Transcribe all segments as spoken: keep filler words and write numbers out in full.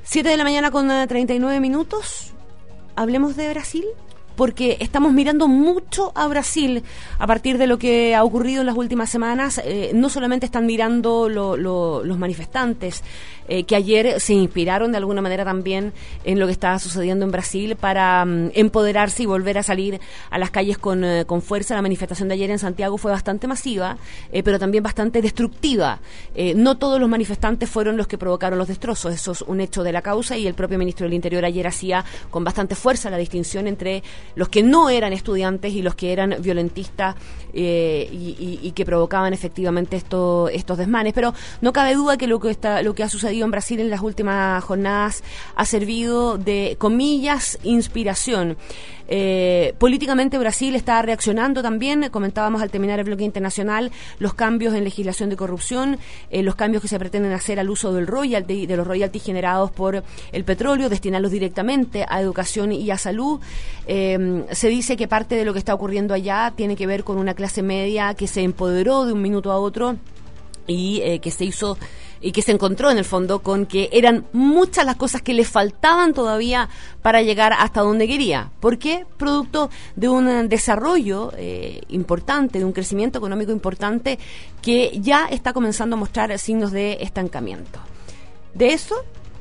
siete de la mañana con treinta y nueve minutos. Hablemos de Brasil, porque estamos mirando mucho a Brasil a partir de lo que ha ocurrido en las últimas semanas. Eh, no solamente están mirando lo, lo, los manifestantes, eh, que ayer se inspiraron de alguna manera también en lo que estaba sucediendo en Brasil para um, empoderarse y volver a salir a las calles con, eh, con fuerza. La manifestación de ayer en Santiago fue bastante masiva, eh, pero también bastante destructiva. Eh, no todos los manifestantes fueron los que provocaron los destrozos, eso es un hecho de la causa, y el propio ministro del Interior ayer hacía con bastante fuerza la distinción entre los que no eran estudiantes y los que eran violentistas eh, y, y, y que provocaban efectivamente esto, estos desmanes. Pero no cabe duda que lo que está, lo que ha sucedido en Brasil en las últimas jornadas ha servido de, comillas, inspiración. Eh, políticamente Brasil está reaccionando también. Comentábamos al terminar el bloque internacional los cambios en legislación de corrupción, eh, los cambios que se pretenden hacer al uso del royalty, de los royalties generados por el petróleo, destinarlos directamente a educación y a salud. Eh, se dice que parte de lo que está ocurriendo allá tiene que ver con una clase media que se empoderó de un minuto a otro y eh, que se hizo y que se encontró en el fondo con que eran muchas las cosas que le faltaban todavía para llegar hasta donde quería. ¿Por qué? Producto de un desarrollo eh, importante, de un crecimiento económico importante que ya está comenzando a mostrar signos de estancamiento. De eso,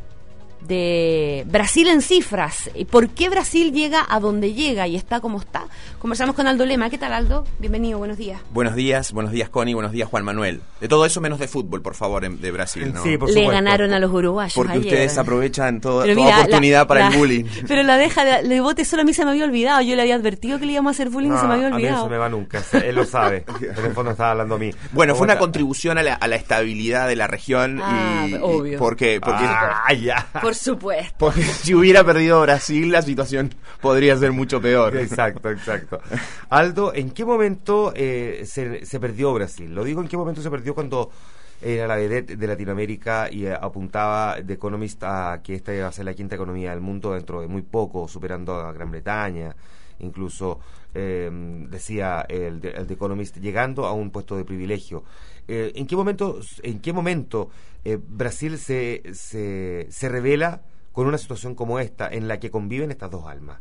de Brasil en cifras, y por qué Brasil llega a donde llega y está como está. Conversamos con Aldo Lema. ¿Qué tal, Aldo? Bienvenido, buenos días. Buenos días, buenos días, Connie, buenos días, Juan Manuel. De todo eso menos de fútbol, por favor, de Brasil, ¿no? Sí, por Le supuesto. ganaron a los uruguayos Porque ayer. ustedes aprovechan todo, Pero toda mira, oportunidad la, para la, el bullying. Pero la deja de, de bote solo a mí se me había olvidado. Yo le había advertido que le íbamos a hacer bullying No, y se me había a mí olvidado. no se me va nunca, él lo sabe. En el fondo estaba hablando a mí. Bueno, fue Otra- una contribución a la, a la estabilidad de la región. Ah, y, obvio. y porque, porque, Ah, ya. Por supuesto. porque si hubiera perdido Brasil, la situación podría ser mucho peor. Exacto, exacto. Aldo, ¿en qué momento eh, se, se perdió Brasil? Lo digo, ¿en qué momento se perdió cuando era la vedette de Latinoamérica y eh, apuntaba The Economist a que esta iba a ser la quinta economía del mundo dentro de muy poco, superando a Gran Bretaña? Incluso eh, decía el, el The Economist, llegando a un puesto de privilegio. Eh, ¿En qué momento, en qué momento eh, Brasil se, se, se revela con una situación como esta, en la que conviven estas dos almas?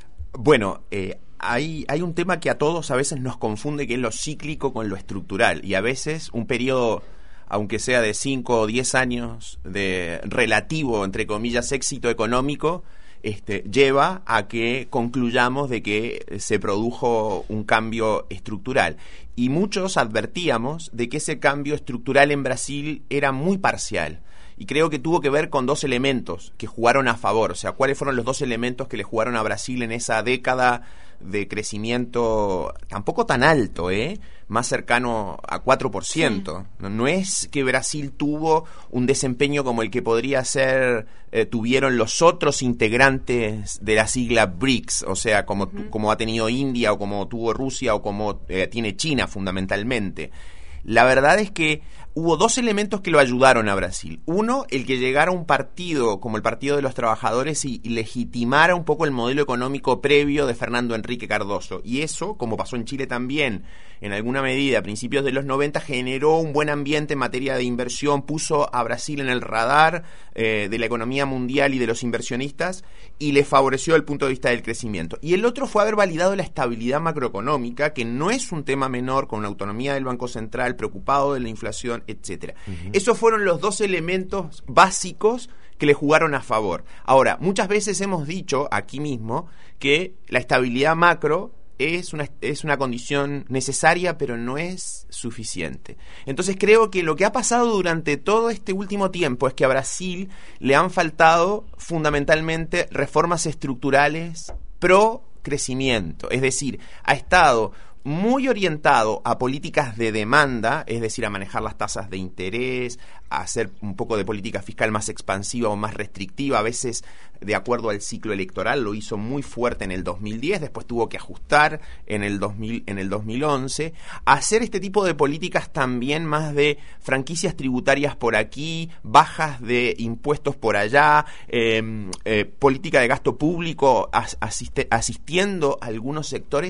Bueno, eh, hay, hay un tema que a todos a veces nos confunde, que es lo cíclico con lo estructural, y a veces un periodo, aunque sea de cinco o diez años de relativo, entre comillas, éxito económico, este, lleva a que concluyamos de que se produjo un cambio estructural. Y muchos advertíamos de que ese cambio estructural en Brasil era muy parcial. Y creo que tuvo que ver con dos elementos que jugaron a favor. O sea, ¿cuáles fueron los dos elementos que le jugaron a Brasil en esa década de crecimiento tampoco tan alto, ¿eh? Más cercano a cuatro por ciento? Sí. No, no es que Brasil tuvo un desempeño como el que podría ser, eh, tuvieron los otros integrantes de la sigla BRICS, o sea, como, uh-huh. como ha tenido India, o como tuvo Rusia, o como eh, tiene China fundamentalmente. La verdad es que hubo dos elementos que lo ayudaron a Brasil. Uno, el que llegara un partido como el Partido de los Trabajadores y, y legitimara un poco el modelo económico previo de Fernando Henrique Cardoso. Y eso, como pasó en Chile también, en alguna medida a principios de los noventa, generó un buen ambiente en materia de inversión, puso a Brasil en el radar eh, de la economía mundial y de los inversionistas, y le favoreció desde el punto de vista del crecimiento. Y el otro fue haber validado la estabilidad macroeconómica, que no es un tema menor, con la autonomía del Banco Central, preocupado de la inflación, etcétera. Uh-huh. Esos fueron los dos elementos básicos que le jugaron a favor. Ahora, muchas veces hemos dicho aquí mismo que la estabilidad macro es una, es una condición necesaria, pero no es suficiente. Entonces creo que lo que ha pasado durante todo este último tiempo es que a Brasil le han faltado fundamentalmente reformas estructurales pro crecimiento. Es decir, ha estado muy orientado a políticas de demanda, es decir, a manejar las tasas de interés, a hacer un poco de política fiscal más expansiva o más restrictiva, a veces de acuerdo al ciclo electoral. Lo hizo muy fuerte en el dos mil diez, después tuvo que ajustar en el dos mil, en el dos mil once, a hacer este tipo de políticas también más de franquicias tributarias por aquí, bajas de impuestos por allá, eh, eh, política de gasto público as, asiste, asistiendo a algunos sectores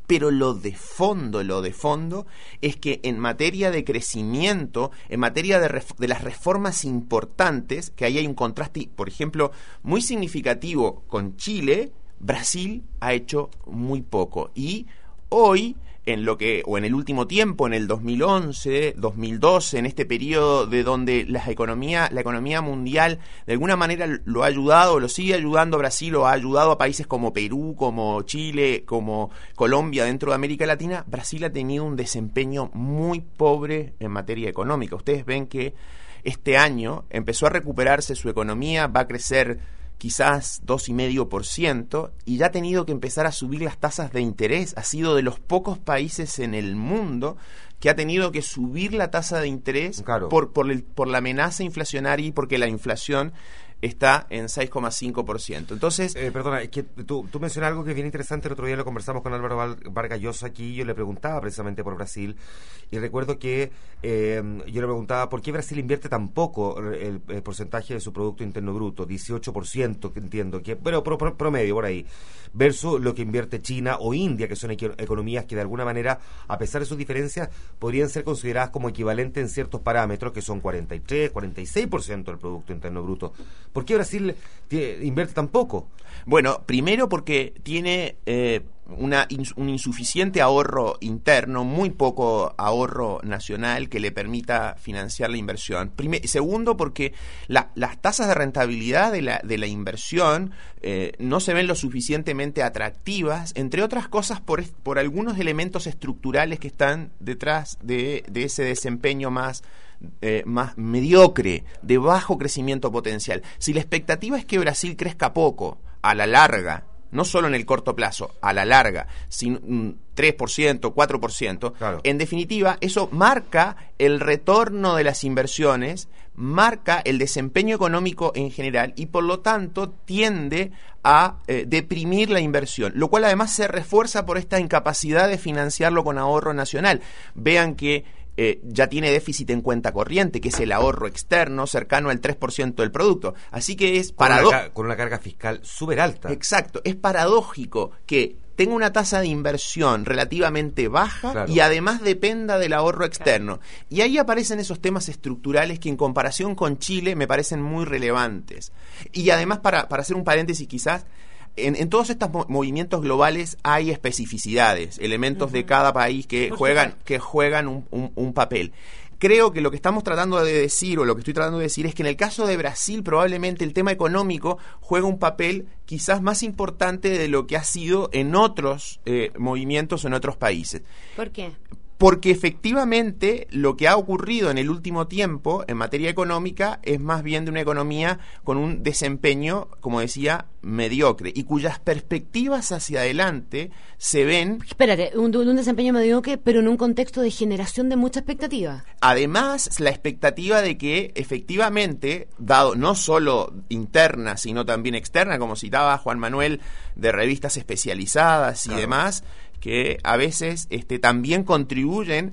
pero lo de fondo, lo de fondo es que en materia de crecimiento, en materia de, ref- de las reformas importantes, que ahí hay un contraste, por ejemplo, muy significativo con Chile, Brasil ha hecho muy poco. Y hoy, en lo que, o en el último tiempo, en el dos mil once, dos mil doce, en este periodo de donde la economía, la economía mundial de alguna manera lo ha ayudado, lo sigue ayudando a Brasil, o ha ayudado a países como Perú, como Chile, como Colombia dentro de América Latina, Brasil ha tenido un desempeño muy pobre en materia económica. Ustedes ven que este año empezó a recuperarse su economía, va a crecer quizás dos coma cinco por ciento, y ya ha tenido que empezar a subir las tasas de interés. Ha sido de los pocos países en el mundo que ha tenido que subir la tasa de interés claro. por, por, el, por la amenaza inflacionaria y porque la inflación está en seis coma cinco por ciento. Entonces, eh, perdona, es que tú, tú mencionas algo que es bien interesante. El otro día lo conversamos con Álvaro Val- Vargas Llosa aquí, yo le preguntaba precisamente por Brasil, y recuerdo que eh, yo le preguntaba por qué Brasil invierte tan poco el, el porcentaje de su Producto Interno Bruto, dieciocho por ciento, que entiendo, que pero pro, pro, promedio por ahí, versus lo que invierte China o India, que son eco- economías que de alguna manera, a pesar de sus diferencias, podrían ser consideradas como equivalentes en ciertos parámetros, que son cuarenta y tres, cuarenta y seis por ciento del Producto Interno Bruto. ¿Por qué Brasil t- invierte tan poco? Bueno, primero porque tiene eh, una ins- un insuficiente ahorro interno, muy poco ahorro nacional que le permita financiar la inversión. Prime- segundo, porque la- las tasas de rentabilidad de la, de la inversión eh, no se ven lo suficientemente atractivas, entre otras cosas por, es- por algunos elementos estructurales que están detrás de, de ese desempeño más Eh, más mediocre, de bajo crecimiento potencial. Si la expectativa es que Brasil crezca poco, a la larga, no solo en el corto plazo, a la larga, sin un tres por ciento, cuatro por ciento, claro. En definitiva, eso marca el retorno de las inversiones, marca el desempeño económico en general y por lo tanto tiende a eh, deprimir la inversión, lo cual además se refuerza por esta incapacidad de financiarlo con ahorro nacional. Vean que Eh, ya tiene déficit en cuenta corriente, que es el ahorro externo, cercano al tres por ciento del producto. Así que es Con, una, paradójico. ca- con una carga fiscal súper alta. Exacto, es paradójico que tenga una tasa de inversión relativamente baja Claro. y además dependa del ahorro externo. Y ahí aparecen esos temas estructurales que en comparación con Chile me parecen muy relevantes. Y además, para, para hacer un paréntesis quizás, En, en todos estos mo- movimientos globales hay especificidades, elementos uh-huh. de cada país que Por juegan supuesto. que juegan un, un, un papel. Creo que lo que estamos tratando de decir, o lo que estoy tratando de decir, es que en el caso de Brasil probablemente el tema económico juega un papel quizás más importante de lo que ha sido en otros eh, movimientos o en otros países. ¿Por qué? Porque efectivamente lo que ha ocurrido en el último tiempo en materia económica es más bien de una economía con un desempeño, como decía, mediocre y cuyas perspectivas hacia adelante se ven... Espérate, un, un desempeño mediocre, pero en un contexto de generación de mucha expectativa. Además, la expectativa de que efectivamente, dado no solo interna, sino también externa, como citaba Juan Manuel, de revistas especializadas y claro. demás, que a veces este, también contribuyen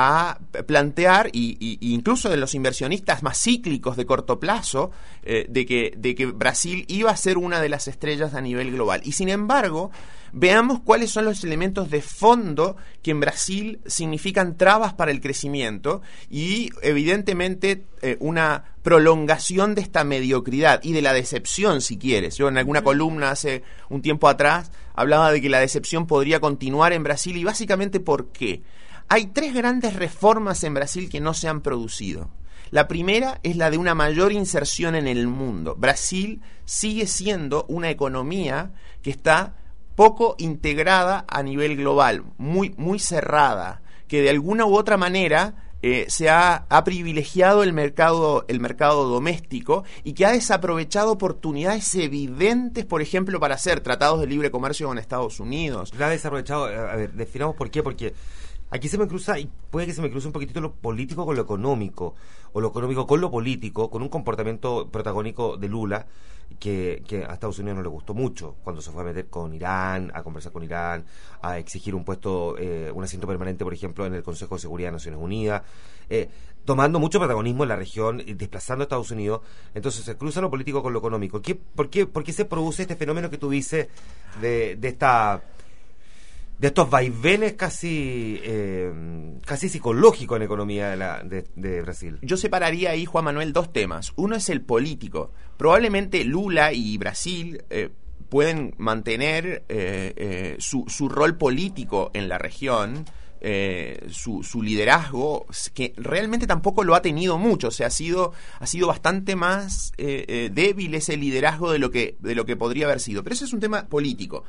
a plantear, y, y incluso de los inversionistas más cíclicos de corto plazo, eh, de, que, de que Brasil iba a ser una de las estrellas a nivel global. Y sin embargo, veamos cuáles son los elementos de fondo que en Brasil significan trabas para el crecimiento y evidentemente eh, una prolongación de esta mediocridad y de la decepción, si quieres. Yo en alguna columna hace un tiempo atrás hablaba de que la decepción podría continuar en Brasil, y básicamente ¿por qué? Hay tres grandes reformas en Brasil que no se han producido. La primera es la de una mayor inserción en el mundo. Brasil sigue siendo una economía que está poco integrada a nivel global, muy, muy cerrada, que de alguna u otra manera eh, se ha, ha privilegiado el mercado, el mercado doméstico y que ha desaprovechado oportunidades evidentes, por ejemplo, para hacer tratados de libre comercio con Estados Unidos. La ha desaprovechado, a ver, definamos por qué, porque aquí se me cruza, y puede que se me cruce un poquitito lo político con lo económico, o lo económico con lo político, con un comportamiento protagónico de Lula, que, que a Estados Unidos no le gustó mucho, cuando se fue a meter con Irán, a conversar con Irán, a exigir un puesto, eh, un asiento permanente, por ejemplo, en el Consejo de Seguridad de Naciones Unidas, eh, tomando mucho protagonismo en la región, y desplazando a Estados Unidos. Entonces se cruza lo político con lo económico. ¿Qué, por, qué, ¿Por qué se produce este fenómeno que tú dices de, de esta... de estos vaivenes casi eh, casi psicológicos en la economía de, la, de, de Brasil. Yo separaría ahí, Juan Manuel, dos temas. Uno es el político. Probablemente Lula y Brasil eh, pueden mantener eh, eh, su, su rol político en la región, eh, su, su liderazgo, que realmente tampoco lo ha tenido mucho. O sea, ha sido, ha sido bastante más eh, eh, débil ese liderazgo de lo que, de lo que podría haber sido. Pero ese es un tema político.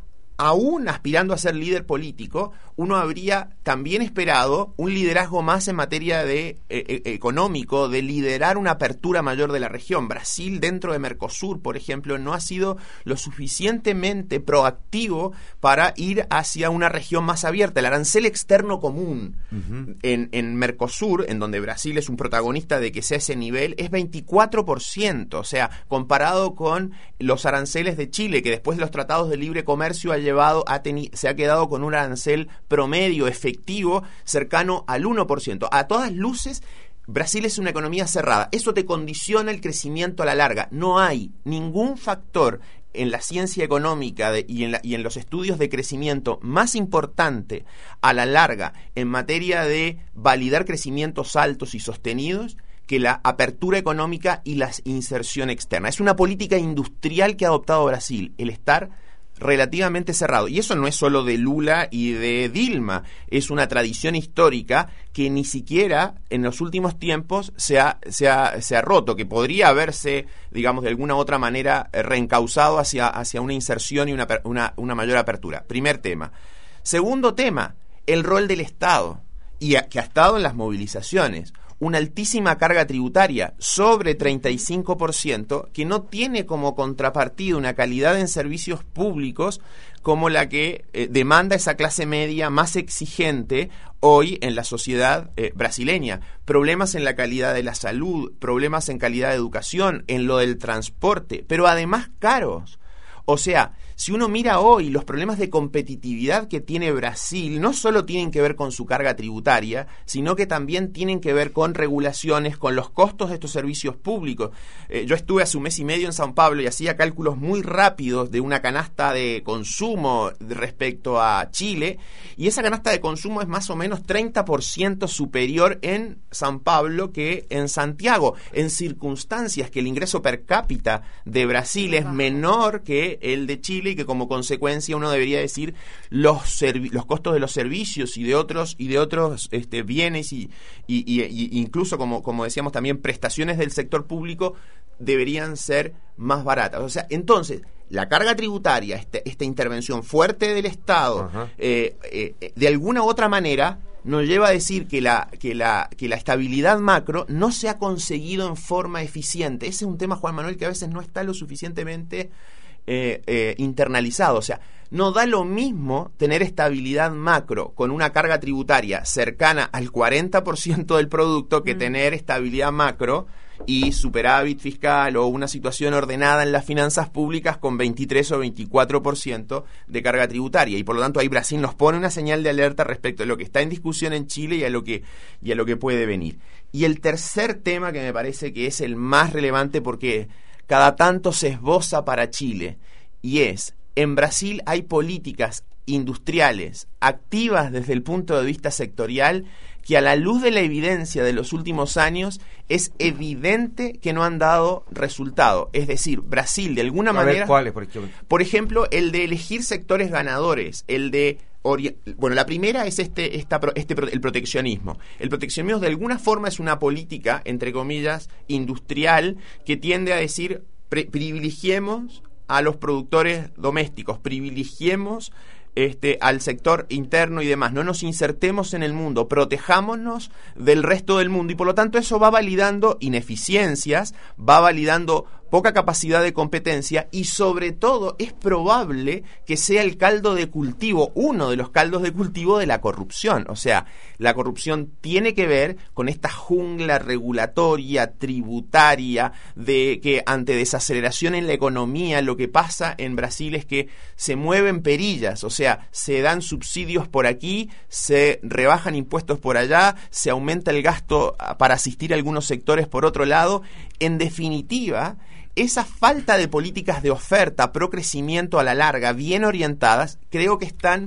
Aún aspirando a ser líder político, uno habría también esperado un liderazgo más en materia de eh, económico, de liderar una apertura mayor de la región. Brasil, dentro de Mercosur, por ejemplo, no ha sido lo suficientemente proactivo para ir hacia una región más abierta. El arancel externo común uh-huh. en, en Mercosur, en donde Brasil es un protagonista de que sea ese nivel, es veinticuatro por ciento. O sea, comparado con los aranceles de Chile, que después de los tratados de libre comercio ha llevado, ha teni- se ha quedado con un arancel promedio efectivo cercano al uno por ciento. A todas luces, Brasil es una economía cerrada. Eso te condiciona el crecimiento a la larga. No hay ningún factor en la ciencia económica de, y, en la, y en los estudios de crecimiento más importante a la larga en materia de validar crecimientos altos y sostenidos que la apertura económica y la inserción externa. Es una política industrial que ha adoptado Brasil, el estar relativamente cerrado. Y eso no es solo de Lula y de Dilma, es una tradición histórica que ni siquiera en los últimos tiempos se ha, se ha, se ha roto, que podría haberse, digamos, de alguna u otra manera reencauzado hacia, hacia una inserción y una, una, una mayor apertura. Primer tema. Segundo tema, el rol del Estado, y a, que ha estado en las movilizaciones. Una altísima carga tributaria, sobre treinta y cinco por ciento, que no tiene como contrapartida una calidad en servicios públicos como la que eh, demanda esa clase media más exigente hoy en la sociedad eh, brasileña. Problemas en la calidad de la salud, problemas en calidad de educación, en lo del transporte, pero además caros. O sea, si uno mira hoy los problemas de competitividad que tiene Brasil, no solo tienen que ver con su carga tributaria, sino que también tienen que ver con regulaciones, con los costos de estos servicios públicos. Eh, yo estuve hace un mes y medio en São Paulo y hacía cálculos muy rápidos de una canasta de consumo respecto a Chile, y esa canasta de consumo es más o menos treinta por ciento superior en São Paulo que en Santiago, en circunstancias que el ingreso per cápita de Brasil es menor que el de Chile, y que como consecuencia uno debería decir los servi- los costos de los servicios y de otros y de otros este, bienes y, y, y, y incluso como, como decíamos también prestaciones del sector público deberían ser más baratas. O sea, entonces la carga tributaria, este, esta intervención fuerte del Estado, eh, eh, de alguna u otra manera nos lleva a decir que la, que la, que la estabilidad macro no se ha conseguido en forma eficiente. Ese es un tema, Juan Manuel, que a veces no está lo suficientemente Eh, eh, internalizado. O sea, no da lo mismo tener estabilidad macro con una carga tributaria cercana al cuarenta por ciento del producto que mm. tener estabilidad macro y superávit fiscal o una situación ordenada en las finanzas públicas con veintitrés o veinticuatro por ciento de carga tributaria. Y por lo tanto ahí Brasil nos pone una señal de alerta respecto a lo que está en discusión en Chile y a lo que, y a lo que puede venir. Y el tercer tema, que me parece que es el más relevante porque cada tanto se esboza para Chile, y es, en Brasil hay políticas industriales activas desde el punto de vista sectorial que a la luz de la evidencia de los últimos años es evidente que no han dado resultado. Es decir, Brasil de alguna a manera... ver, ¿cuáles, por ejemplo? Por ejemplo, el de elegir sectores ganadores, el de... Ori- bueno, la primera es este, esta, este, el proteccionismo. El proteccionismo de alguna forma es una política, entre comillas, industrial, que tiende a decir, pre- privilegiemos a los productores domésticos, privilegiemos este, al sector interno y demás, no nos insertemos en el mundo, protejámonos del resto del mundo, y por lo tanto eso va validando ineficiencias, va validando poca capacidad de competencia, y sobre todo es probable que sea el caldo de cultivo, uno de los caldos de cultivo de la corrupción. O sea, la corrupción tiene que ver con esta jungla regulatoria, tributaria, de que ante desaceleración en la economía lo que pasa en Brasil es que se mueven perillas, o sea, se dan subsidios por aquí, se rebajan impuestos por allá, se aumenta el gasto para asistir a algunos sectores por otro lado. En definitiva, esa falta de políticas de oferta pro crecimiento a la larga, bien orientadas, creo que están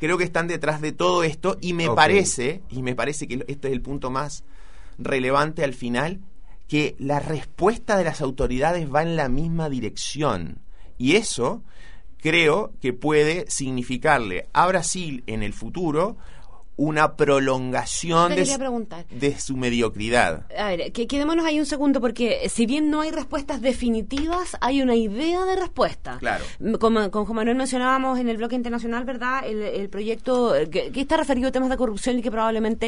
creo que están detrás de todo esto y me okay. parece, y me parece que este es el punto más relevante al final, que la respuesta de las autoridades va en la misma dirección. Y eso creo que puede significarle a Brasil en el futuro una prolongación de su, de su mediocridad. A ver, que, quedémonos ahí un segundo, porque si bien no hay respuestas definitivas, hay una idea de respuesta. Claro. Como, con Juan Manuel mencionábamos en el bloque internacional, ¿verdad? El, el proyecto que, que está referido a temas de corrupción y que probablemente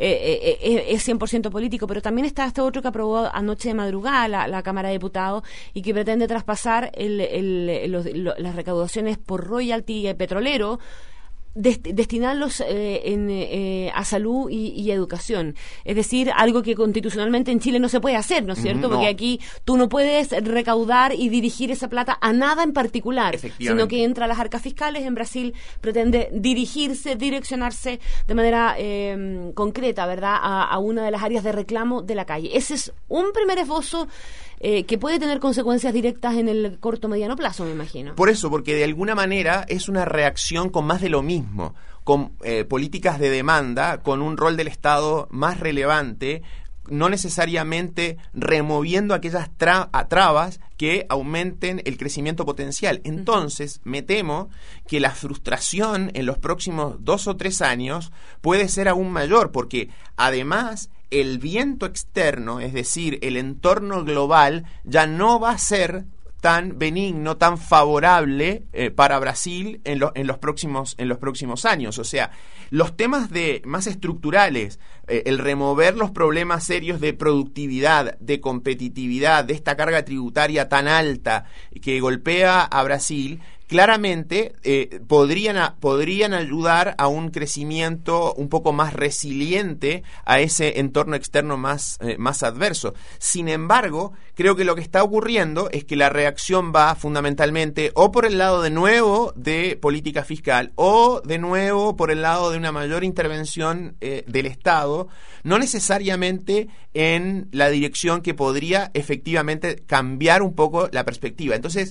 eh, eh, es cien por ciento político, pero también está este otro que aprobó anoche de madrugada la, la Cámara de Diputados y que pretende traspasar el, el, los, lo, las recaudaciones por royalty petrolero, Dest- destinarlos eh, en, eh, a salud y, y educación. Es decir, algo que constitucionalmente en Chile no se puede hacer, ¿no es cierto? No. Porque aquí tú no puedes recaudar y dirigir esa plata a nada en particular, sino que entra a las arcas fiscales. En Brasil pretende dirigirse, direccionarse de manera eh, concreta, ¿verdad?, a, a una de las áreas de reclamo de la calle. Ese es un primer esbozo Eh, que puede tener consecuencias directas en el corto mediano plazo, me imagino. Por eso, porque de alguna manera es una reacción con más de lo mismo, con eh, políticas de demanda, con un rol del Estado más relevante, no necesariamente removiendo aquellas tra- trabas que aumenten el crecimiento potencial. Entonces, me temo que la frustración en los próximos dos o tres años puede ser aún mayor, porque además el viento externo, es decir, el entorno global, ya no va a ser tan benigno, tan favorable eh, para Brasil en, lo, en los próximos en los próximos años. O sea, los temas de más estructurales, eh, el remover los problemas serios de productividad, de competitividad, de esta carga tributaria tan alta que golpea a Brasil, claramente eh, podrían, a, podrían ayudar a un crecimiento un poco más resiliente a ese entorno externo más, eh, más adverso. Sin embargo, creo que lo que está ocurriendo es que la reacción va fundamentalmente o por el lado de nuevo de política fiscal o de nuevo por el lado de una mayor intervención eh, del Estado, no necesariamente en la dirección que podría efectivamente cambiar un poco la perspectiva. Entonces,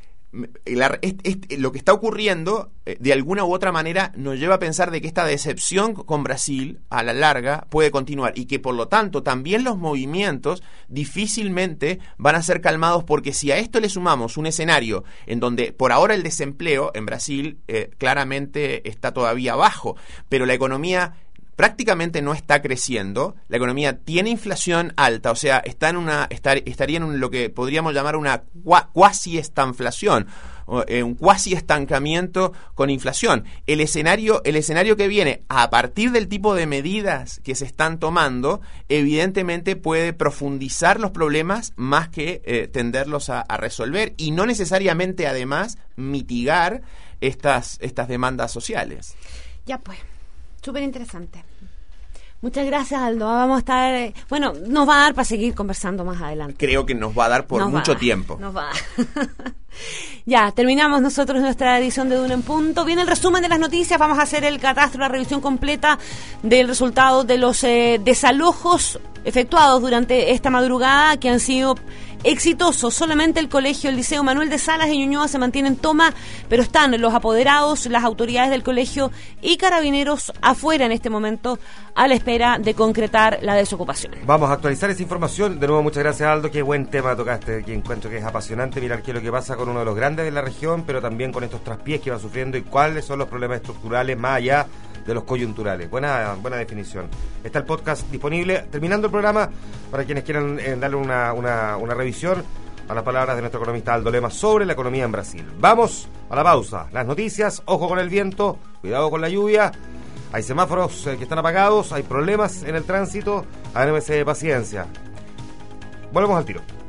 La, este, este, lo que está ocurriendo eh, de alguna u otra manera nos lleva a pensar de que esta decepción con Brasil a la larga puede continuar y que por lo tanto también los movimientos difícilmente van a ser calmados, porque si a esto le sumamos un escenario en donde por ahora el desempleo en Brasil eh, claramente está todavía bajo, pero la economía prácticamente no está creciendo, la economía tiene inflación alta, o sea, está en una estar, estaría en un, lo que podríamos llamar una cua, cuasi estanflación, eh, un cuasi estancamiento con inflación. El escenario, el escenario que viene a partir del tipo de medidas que se están tomando, evidentemente puede profundizar los problemas más que eh, tenderlos a, a resolver, y no necesariamente además mitigar estas, estas demandas sociales. Ya pues. Súper interesante. Muchas gracias, Aldo. Vamos a estar... Eh, bueno, nos va a dar para seguir conversando más adelante. Creo que nos va a dar por nos mucho va, tiempo. Nos va. Ya, terminamos nosotros nuestra edición de Duna en Punto. Viene el resumen de las noticias. Vamos a hacer el catastro, la revisión completa del resultado de los eh, desalojos efectuados durante esta madrugada, que han sido exitosos. Solamente el colegio, el Liceo Manuel de Salas en Ñuñoa se mantiene en toma, pero están los apoderados, las autoridades del colegio y carabineros afuera en este momento a la espera de concretar la desocupación. Vamos a actualizar esa información. De nuevo, muchas gracias, Aldo. Qué buen tema tocaste, que encuentro que es apasionante mirar qué es lo que pasa con uno de los grandes de la región, pero también con estos traspiés que va sufriendo y cuáles son los problemas estructurales más allá de los coyunturales. Buena buena definición. Está el podcast disponible. Terminando el programa, para quienes quieran eh, darle una, una, una revisión a las palabras de nuestro economista Aldo Lema sobre la economía en Brasil. Vamos a la pausa. Las noticias, ojo con el viento, cuidado con la lluvia. Hay semáforos eh, que están apagados, hay problemas en el tránsito. Háganse paciencia. Volvemos al tiro.